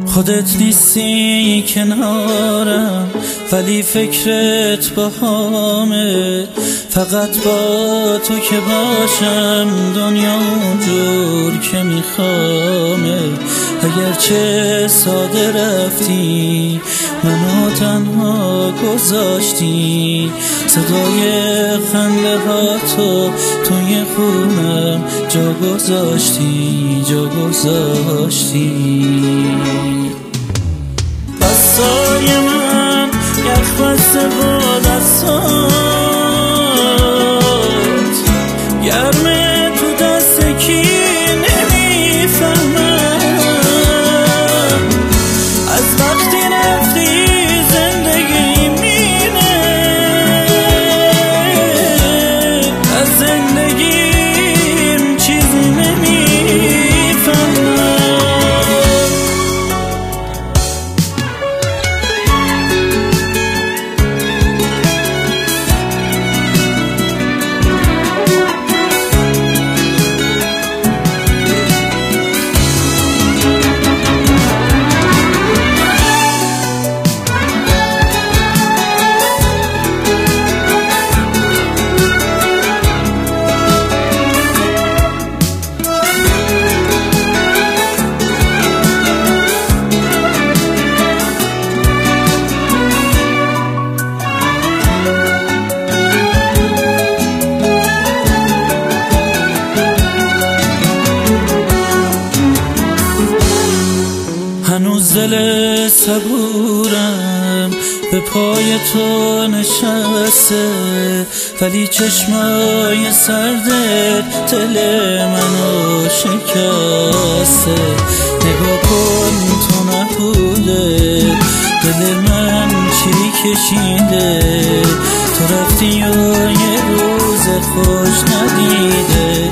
خودت نیستی کنارم ولی فکرت باهامه، فقط با تو که باشم دنیا اونجور که میخوامه. اگرچه ساده رفتی منو تنها گذاشتی، صدای خنده ها تو توی خونم جا گذاشتی، جا گذاشتی. دستای من یخ بسته با دستات، گرمه تو دست کی نمیفهمم. از وقتی رفتی زندگی میره، از زندگیم چیزی نمیفهمم. هنوز دل صبورم به پای تو نشسته، ولی چشمای سردت دل منو شکسته. نگاه کن تو نبوده دل من چی کشیده، تو رفتی و یه روز خوش ندیده.